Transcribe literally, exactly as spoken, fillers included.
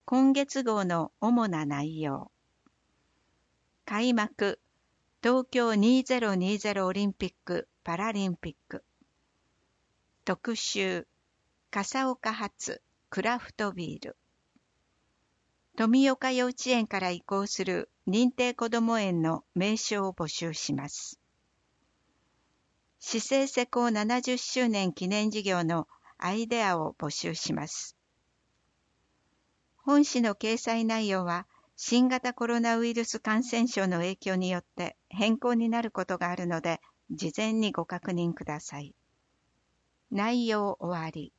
今月号の主な内容。開幕、東京にせんにじゅうオリンピック・パラリンピック。特集、笠岡発クラフトビール。富岡幼稚園から移行する認定こども園の名称を募集します。市政施行ななじゅっしゅうねん記念事業のアイデアを募集します。本誌の掲載内容は新型コロナウイルス感染症の影響によって変更になることがあるので、事前にご確認ください。内容終わり。